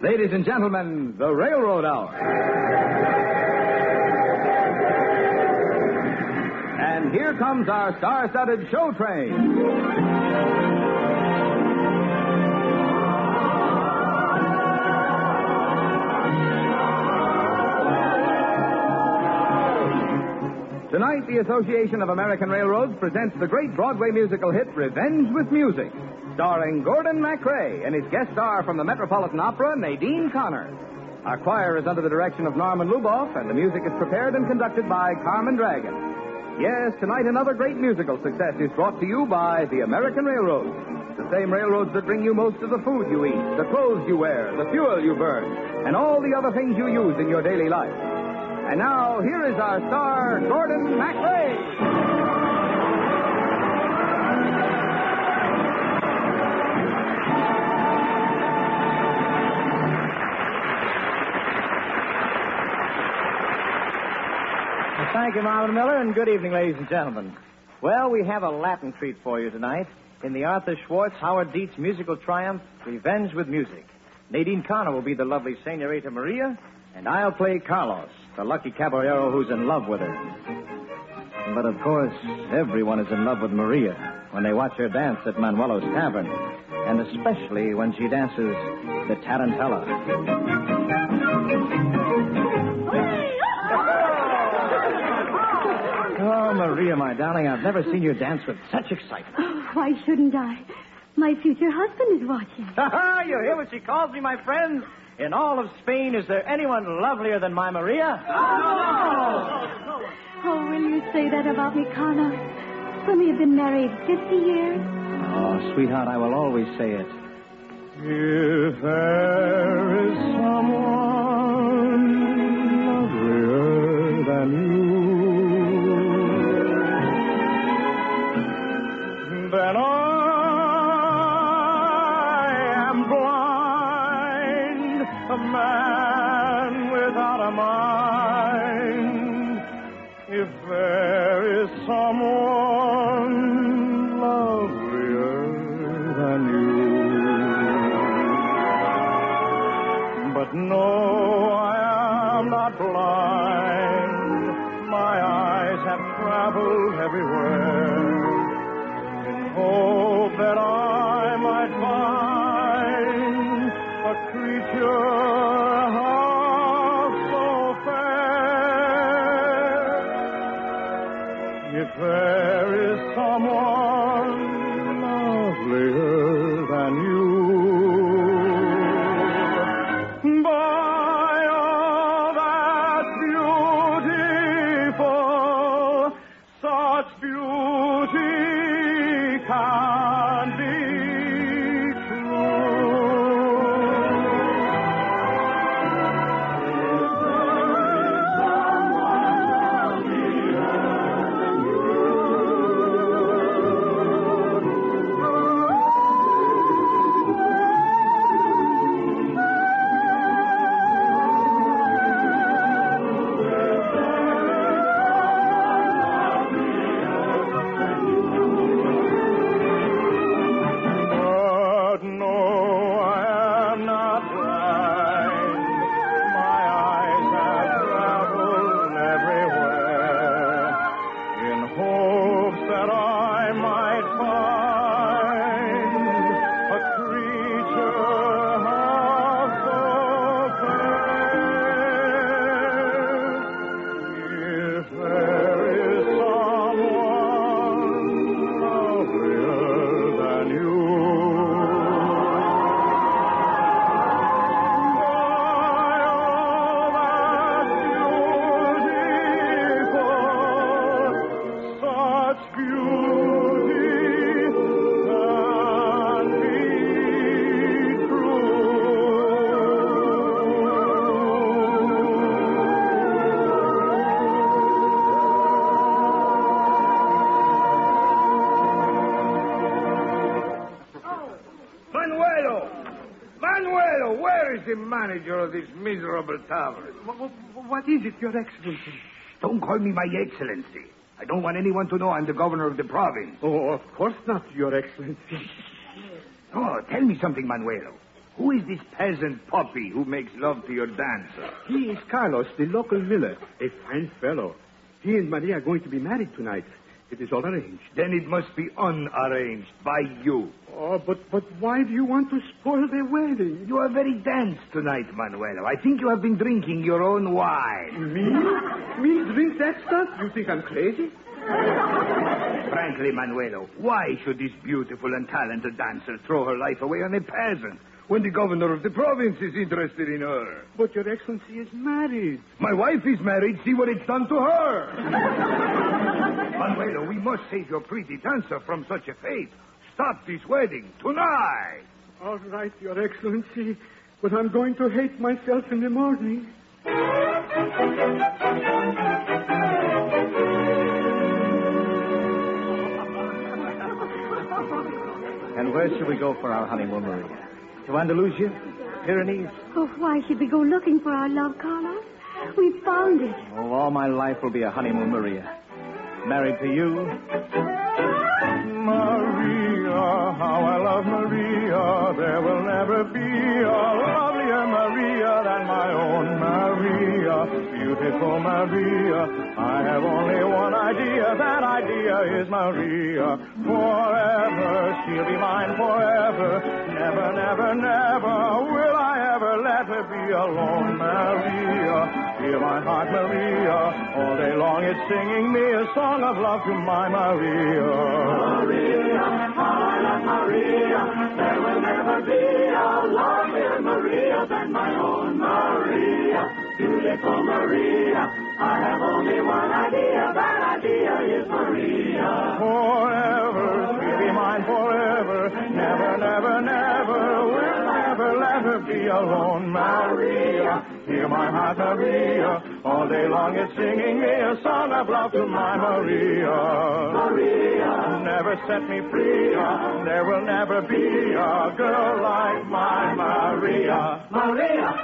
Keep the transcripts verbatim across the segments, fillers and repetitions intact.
Ladies and gentlemen, the Railroad Hour. And here comes our star-studded show train. Tonight, the Association of American Railroads presents the great Broadway musical hit, Revenge with Music, starring Gordon MacRae and his guest star from the Metropolitan Opera, Nadine Connor. Our choir is under the direction of Norman Luboff, and the music is prepared and conducted by Carmen Dragon. Yes, tonight another great musical success is brought to you by the American Railroads, the same railroads that bring you most of the food you eat, the clothes you wear, the fuel you burn, and all the other things you use in your daily life. And now, here is our star, Gordon MacRae. Thank you, Marlon Miller, and good evening, ladies and gentlemen. Well, we have a Latin treat for you tonight in the Arthur Schwartz Howard Dietz musical triumph, Revenge with Music. Nadine Connor will be the lovely Senorita Maria, and I'll play Carlos, the lucky caballero who's in love with her. But, of course, everyone is in love with Maria when they watch her dance at Manuelo's Tavern, and especially when she dances the Tarantella. Oh, Maria, my darling, I've never seen you dance with such excitement. Oh, why shouldn't I? My future husband is watching. You hear what she calls me, my friends? In all of Spain, is there anyone lovelier than my Maria? Oh, oh will you say that about me, Connor? When we have been married fifty years? Oh, sweetheart, I will always say it. If there is someone lovelier than you, then I a man without a mind. If there is someone lovelier than you. But no, I am not blind. My eyes have traveled everywhere in hope that I might find a creature if there is someone lovelier than you, by all that's beautiful, such beauty can't be true. the manager of this miserable tavern. What, what is it, Your Excellency? Don't call me my Excellency. I don't want anyone to know I'm the governor of the province. Oh, of course not, Your Excellency. Oh, tell me something, Manuelo. Who is this peasant puppy who makes love to your dancer? He is Carlos, the local miller, a fine fellow. He and Maria are going to be married tonight. It is all arranged. Then it must be unarranged by you. Oh, but but why do you want to spoil their wedding? You are very dense tonight, Manuelo. I think you have been drinking your own wine. Me? Me drink that stuff? You think I'm crazy? Frankly, Manuelo, why should this beautiful and talented dancer throw her life away on a peasant when the governor of the province is interested in her? But Your Excellency is married. My wife is married. See what it's done to her. Manuelo, we must save your pretty dancer from such a fate. Stop this wedding tonight. All right, Your Excellency. But I'm going to hate myself in the morning. And where should we go for our honeymoon, Maria? To Andalusia? Pyrenees? Oh, why should we go looking for our love, Carlos? We found it. Oh, all my life will be a honeymoon, Maria. Married to you. Maria, how I love Maria. There will never be a lovelier Maria than my own Maria. Beautiful Maria. I have only one idea. That idea is Maria. Forever, she'll be mine forever. Never, never, never will I ever let her be alone, Maria. Hear my heart, Maria. All day long it's singing me a song of love to my Maria. Maria, how I love Maria. There will never be a lovelier Maria than my own Maria. Beautiful Maria. I have only one idea. That idea is Maria. Forever, she'll be mine forever. Never, never, never will I ever let her be alone, Maria. Hear my heart, Maria. All day long it's singing me a song of love to my Maria. Maria. Never set me free. There will never be a girl like my Maria. Maria.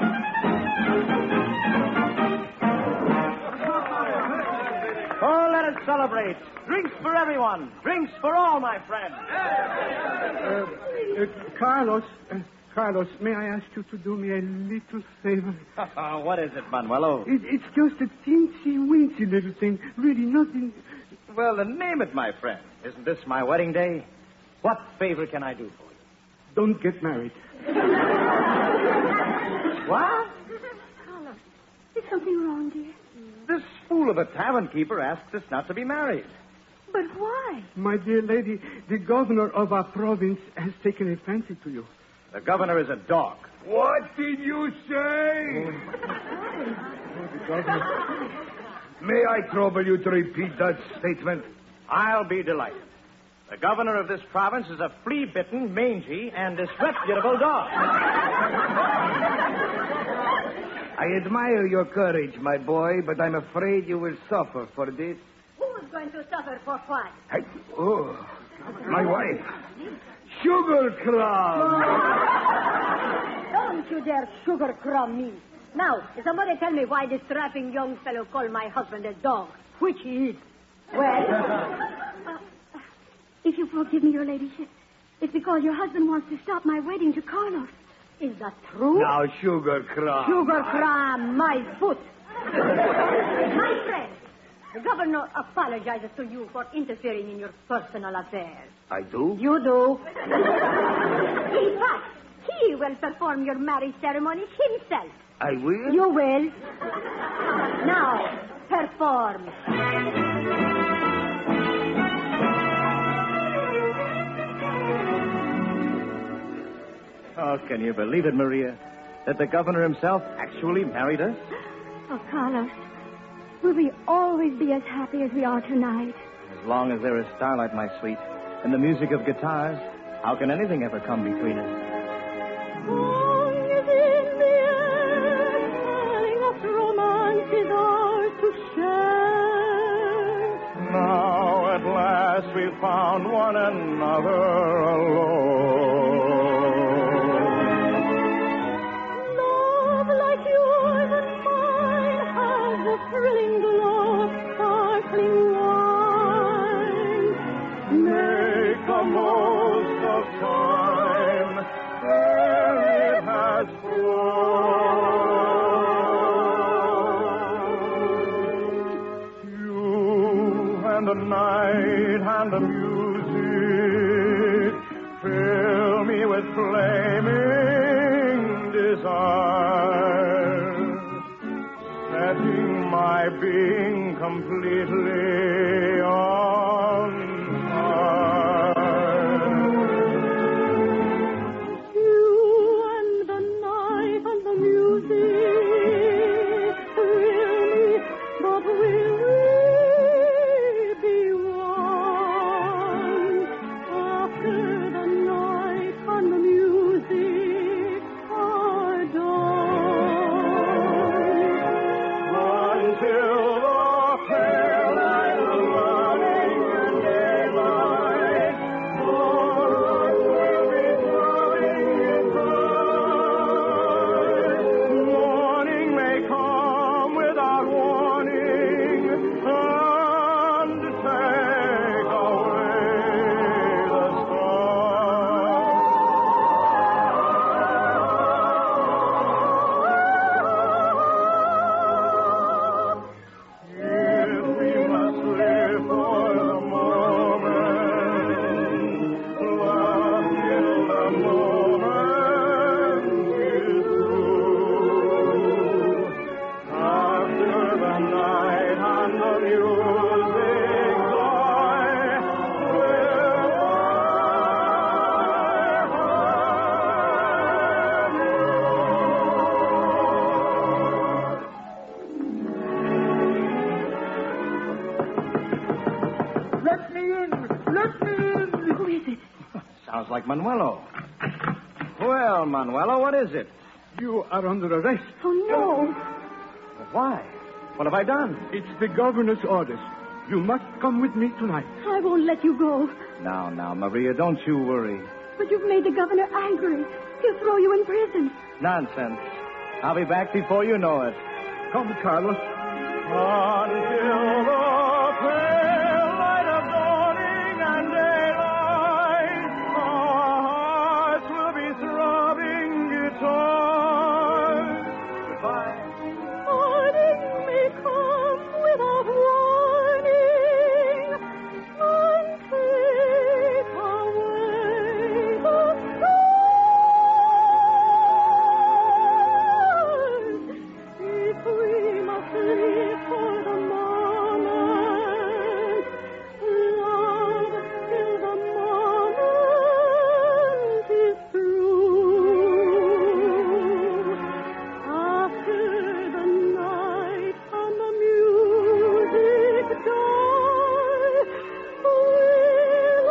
Oh, let us celebrate. Drinks for everyone. Drinks for all, my friends. Uh, uh, Carlos, uh, Carlos, may I ask you to do me a little favor? What is it, Manuelo? It, it's just a teensy-weensy little thing. Really nothing. Well, then name it, my friend. Isn't this my wedding day? What favor can I do for you? Don't get married. What? Carlos, is something wrong, dear? This fool of a tavern keeper asked us not to be married. But why? My dear lady, the governor of our province has taken a fancy to you. The governor is a dog. What did you say? The governor... May I trouble you to repeat that statement? I'll be delighted. The governor of this province is a flea-bitten, mangy, and disreputable dog. I admire your courage, my boy, but I'm afraid you will suffer for this. Who's going to suffer for what? I, oh, my wife. Sugar Crumb. Don't you dare sugar crumb me. Now, somebody tell me why this strapping young fellow called my husband a dog, which he is. Well, uh, if you forgive me, your ladyship, it's because your husband wants to stop my wedding to Carlos. Is that true? Now, Sugar Crumb. Sugar crumb, my foot. My friend, the governor apologizes to you for interfering in your personal affairs. I do? You do. In fact, he will perform your marriage ceremony himself. I will? You will. Now, perform. Oh, can you believe it, Maria? That the governor himself actually married us? Oh, Carlos, will we always be as happy as we are tonight? As long as there is starlight, my sweet, and the music of guitars, how can anything ever come between us? Song is in the air, telling us romance is ours to share. Now at last we found one another alone. Love like yours and mine has a thrilling glow of sparkling wine. Make the most of time, ere it night and the music fill me with flaming desire, setting my being completely on fire. You and the night and the music thrill me, but will we be one after the night and the music are done? Until the pale light of morning and daylight, our hearts will be throbbing inside. Morning may come without warning and take away the stars. If we must live for the moment, love till the moment is through. After the night and the music joy will Let me in! Let me in! Who is it? Sounds like Manuelo. Well, Manuelo, what is it? You are under arrest. Oh, no. Why? What have I done? It's the governor's orders. You must come with me tonight. I won't let you go. Now, now, Maria, don't you worry. But you've made the governor angry. He'll throw you in prison. Nonsense. I'll be back before you know it. Come, Carlos. until the pale light of dawning and daylight, our hearts will be throbbing guitars. Goodbye. Morning may come without warning and take away the stars. If we must live for the moment, love till the moment is through. After the night and the music die, will I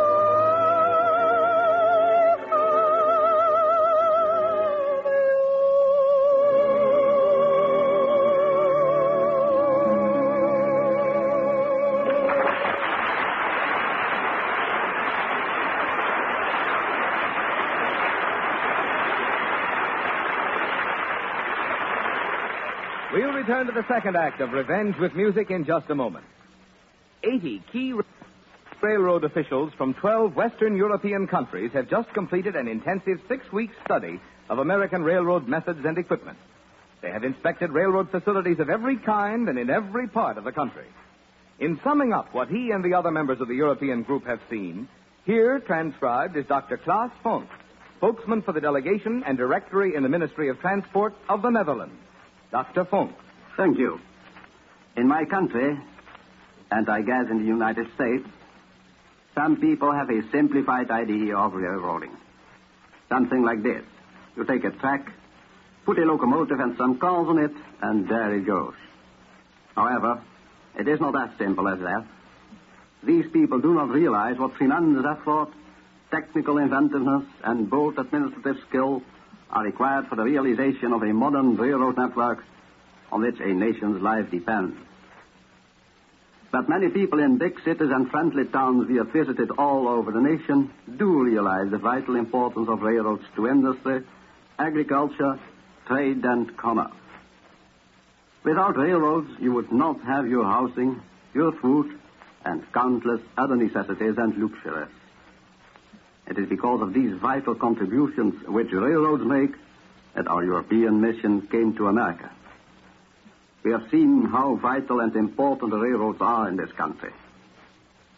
We'll return to the second act of Revenge with Music in just a moment. Eighty key railroad officials from twelve Western European countries have just completed an intensive six-week study of American railroad methods and equipment. They have inspected railroad facilities of every kind and in every part of the country. In summing up what he and the other members of the European group have seen, here transcribed is Doctor Klaas Funk, spokesman for the delegation and directory in the Ministry of Transport of the Netherlands. Doctor Funk. Thank you. In my country, and I guess in the United States, some people have a simplified idea of railroading. Something like this. You take a track, put a locomotive and some cars on it, and there it goes. However, it is not as simple as that. These people do not realize what tremendous effort, technical inventiveness, and bold administrative skill are required for the realization of a modern railroad network on which a nation's life depends. But many people in big cities and friendly towns we have visited all over the nation do realize the vital importance of railroads to industry, agriculture, trade, and commerce. Without railroads, you would not have your housing, your food, and countless other necessities and luxuries. It is because of these vital contributions which railroads make that our European mission came to America. We have seen how vital and important the railroads are in this country.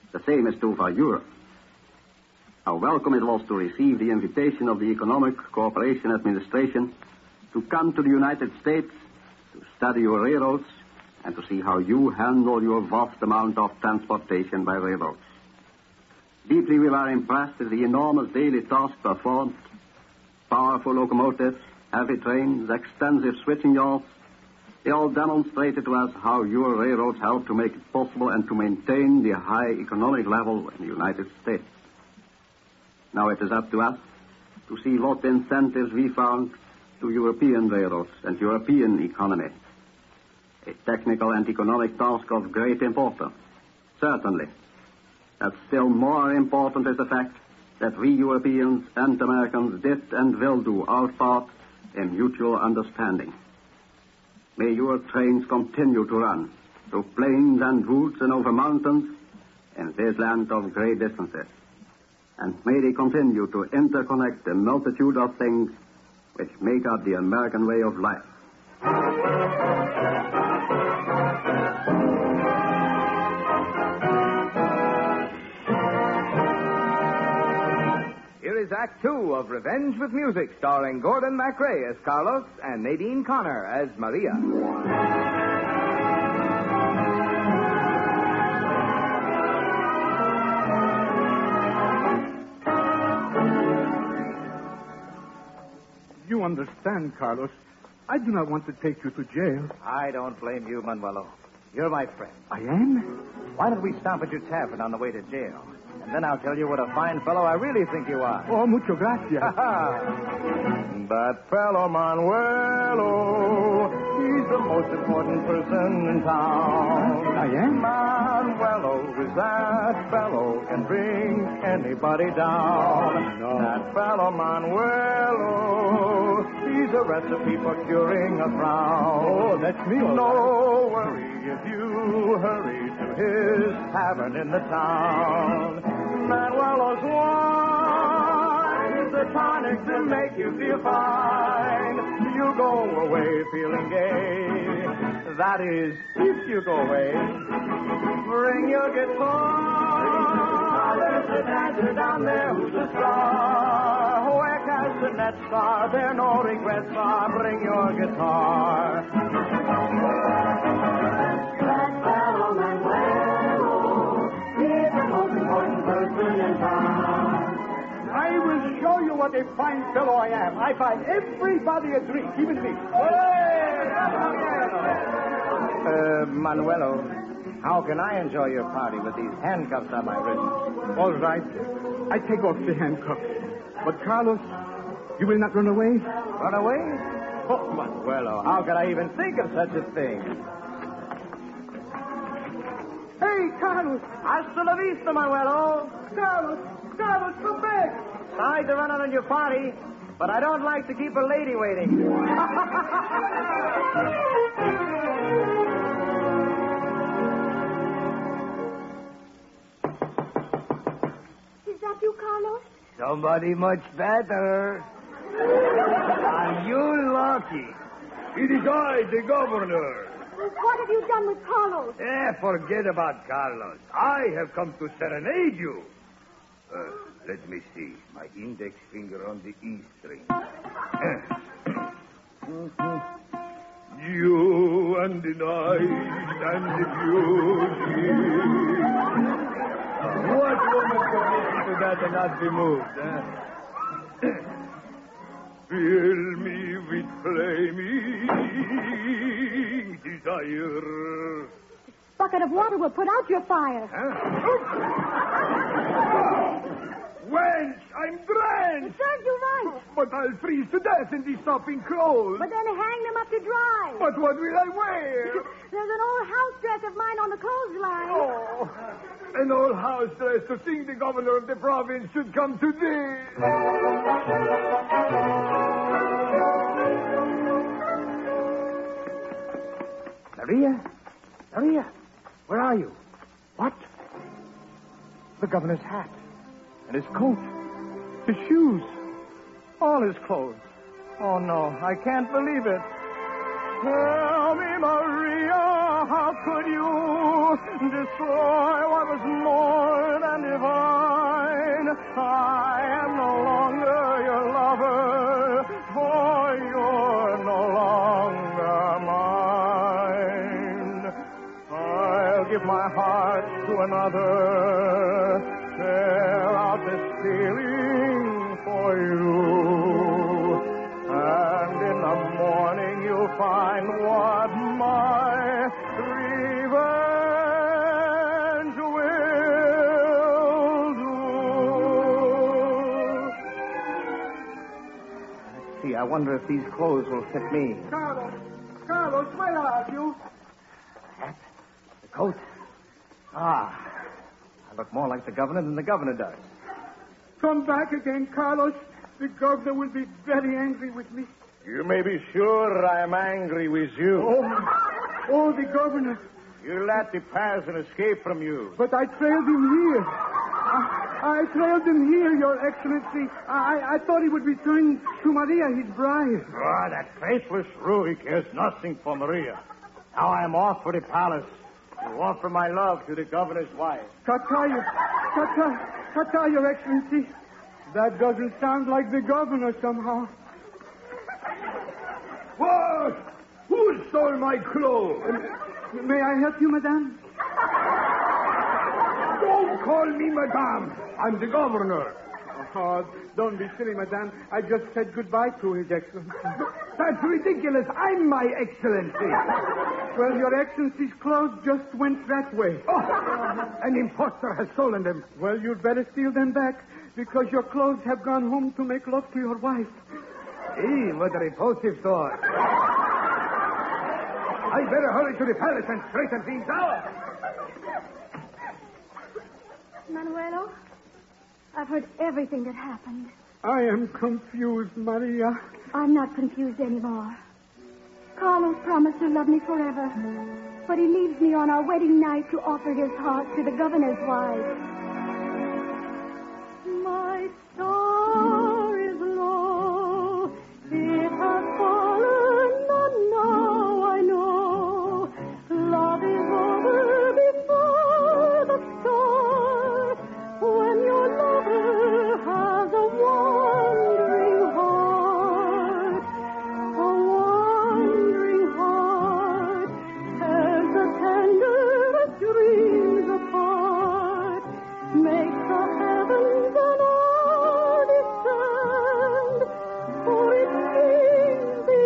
The same is true for Europe. How welcome it was to receive the invitation of the Economic Cooperation Administration to come to the United States to study your railroads and to see how you handle your vast amount of transportation by railroads. Deeply we were impressed with the enormous daily task performed. Powerful locomotives, heavy trains, extensive switching yards, they all demonstrated to us how your railroads help to make it possible and to maintain the high economic level in the United States. Now it is up to us to see what incentives we found to European railroads and European economy. A technical and economic task of great importance, certainly. But still more important is the fact that we Europeans and Americans did and will do our part in mutual understanding. May your trains continue to run through plains and woods and over mountains in this land of great distances. And may they continue to interconnect the multitude of things which make up the American way of life. Here is Act Two of Revenge with Music, starring Gordon MacRae as Carlos and Nadine Connor as Maria. You understand, Carlos. I do not want to take you to jail. I don't blame you, Manuelo. You're my friend. I am? Why don't we stop at your tavern on the way to jail? And then I'll tell you what a fine fellow I really think you are. Oh, mucho gracias. That fellow Manuelo, he's the most important person in town. I am? Manuelo is that fellow can bring anybody down. No. That fellow Manuelo, he's a recipe for curing a frown. Oh, that's me. all No right. worry if you hurry to his tavern in the town. Manuelo's wine is the tonic to make you feel fine. You go away feeling gay. That is, if you go away. Bring your guitar. There's a dancer down there who's a star. Where castanets are, there no regrets are. Bring your guitar. That fellow Manuelo, he's the most important person in town. I will show you what a fine fellow I am. I buy everybody a drink, even me. Uh, Manuelo, how can I enjoy your party with these handcuffs on my wrist? All right. I take off the handcuffs. But, Carlos, you will not run away? Run away? Oh, Manuelo, how could I even think of such a thing? Hey, Carlos! Hasta la vista, Manuelo. Carlos! Carlos, come back! Sorry to run out on your party, but I don't like to keep a lady waiting. Is that you, Carlos? Somebody much better. Are you lucky? It is I, the governor. What have you done with Carlos? Eh, forget about Carlos. I have come to serenade you. Uh, let me see. My index finger on the E string. You and the night and the beauty. What woman could listen to that and not be moved, eh? Fill me with flaming desire. Bucket of water will put out your fire. Huh? Wench, I'm drenched! It serves you right. But I'll freeze to death in these sopping clothes. But then hang them up to dry. But what will I wear? There's an old house dress of mine on the clothesline. Oh, an old house dress to think the governor of the province should come to this. Maria? Maria? Where are you? What? The governor's hat. And his coat. His shoes. All his clothes. Oh, no. I can't believe it. Tell me, Maria, how could you destroy what was more than divine. I am no longer your lover, for you're no longer mine. I'll give my heart to another, tear out this feeling for you. And in the morning you'll find what my revenge will do. Let's see, I wonder if these clothes will fit me. Carlos, Carlos, where are you? Hat, the coat. Ah, I look more like the governor than the governor does. Come back again, Carlos. The governor will be very angry with me. You may be sure I'm angry with you. Oh, oh, the governor. You let the peasant escape from you. But I trailed him here. I, I trailed him here, Your Excellency. I, I thought he would return to Maria, his bride. Ah, that faithless rogue cares nothing for Maria. Now I'm off for the palace to offer my love to the governor's wife. Kata, Your, Kata, Kata, Your Excellency. That doesn't sound like the governor somehow. What? Who stole my clothes? Uh, may I help you, madame? Don't call me madame. I'm the governor. Oh, don't be silly, madame. I just said goodbye to His Excellency. That's ridiculous. I'm my excellency. Well, Your Excellency's clothes just went that way. Oh, an impostor has stolen them. Well, you'd better steal them back, because your clothes have gone home to make love to your wife. Gee, what a repulsive thought. I'd better hurry to the palace and straighten things out. Manuelo, I've heard everything that happened. I am confused, Maria. I'm not confused anymore. Carlos promised to love me forever, but he leaves me on our wedding night to offer his heart to the governor's wife. My star is low. It has fallen, and now I know love is over before the start. When your lover has a wandering heart, a wandering heart, tears the tenderest dreams apart, makes the heavens and earth descend, for it means the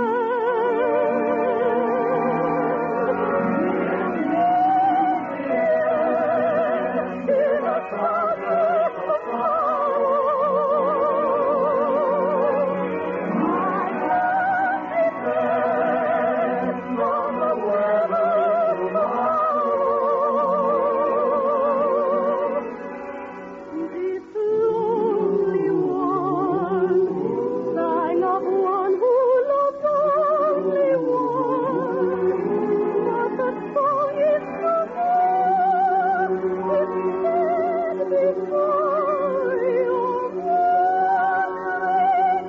end. In a darkness of from the weather this lonely one, sign of one who loves only one. But the song is no more, it's said before your wandering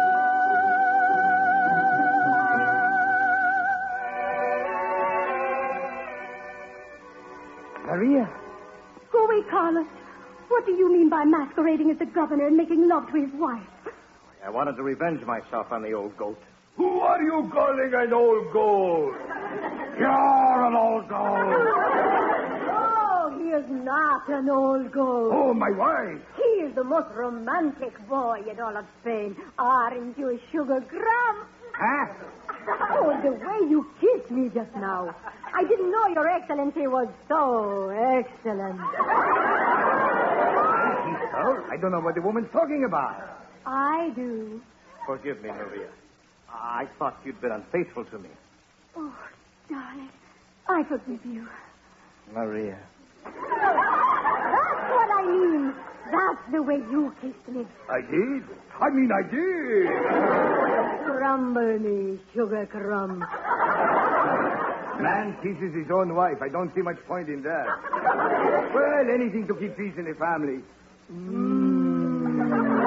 Maria. Go away, Carlos. What do you mean by masquerading as the governor and making love to his wife? I wanted to revenge myself on the old goat. Who are you calling an old goat? You're an old goat. Oh, he is not an old goat. Oh, my wife. He is the most romantic boy in all of Spain. Aren't you, a sugar grump? Huh? Oh, the way you kissed me just now. I didn't know Your Excellency was so excellent. I don't know what the woman's talking about. I do. Forgive me, Maria. I thought you'd been unfaithful to me. Oh, darling, I forgive you. Maria. That's what I mean. That's the way you kissed me. I did? I mean, I did. Crumble me, sugar crumb. Man kisses his own wife. I don't see much point in that. Well, anything to keep peace in the family. Mm.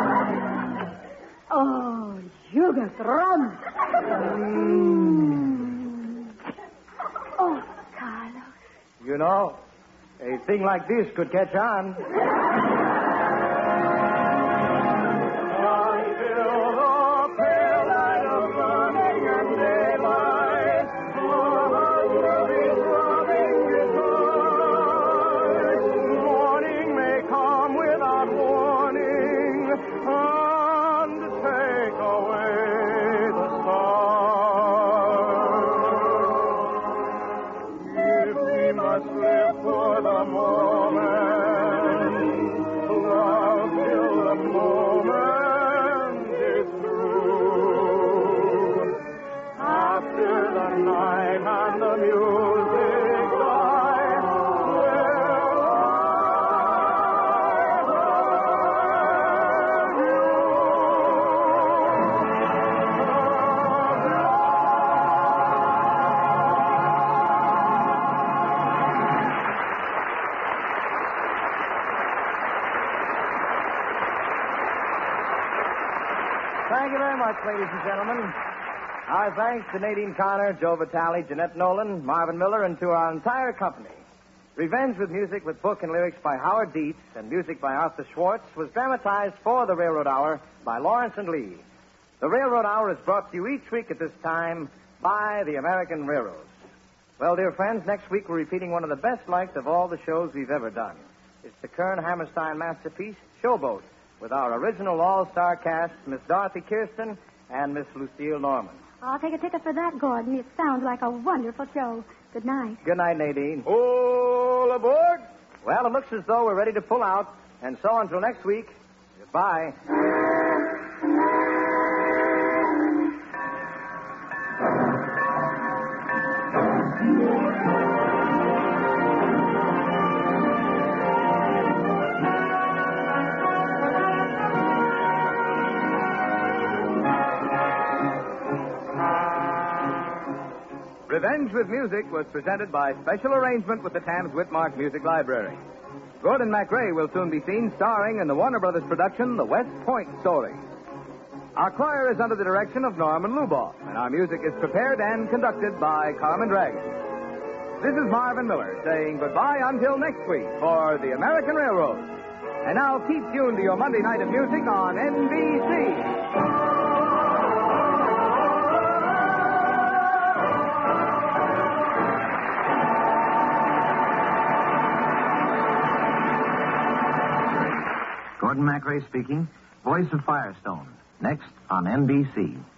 Oh, sugar crumb. Mm. Oh, Carlos. You know, a thing like this could catch on. Thank you very much, ladies and gentlemen. Our thanks to Nadine Connor, Joe Vitale, Jeanette Nolan, Marvin Miller, and to our entire company. Revenge with Music with book and lyrics by Howard Dietz and music by Arthur Schwartz was dramatized for the Railroad Hour by Lawrence and Lee. The Railroad Hour is brought to you each week at this time by the American Railroads. Well, dear friends, next week we're repeating one of the best liked of all the shows we've ever done. It's the Kern Hammerstein masterpiece, Showboat, with our original all-star cast, Miss Dorothy Kirsten and Miss Lucille Norman. I'll take a ticket for that, Gordon. It sounds like a wonderful show. Good night. Good night, Nadine. All aboard! Well, it looks as though we're ready to pull out. And so until next week, goodbye. Revenge with Music was presented by special arrangement with the Tams Whitmark Music Library. Gordon MacRae will soon be seen starring in the Warner Brothers production, The West Point Story. Our choir is under the direction of Norman Luboff, and our music is prepared and conducted by Carmen Dragon. This is Marvin Miller saying goodbye until next week for the American Railroad. And now keep tuned to your Monday night of music on N B C. Gordon MacRae speaking, voice of Firestone, next on N B C.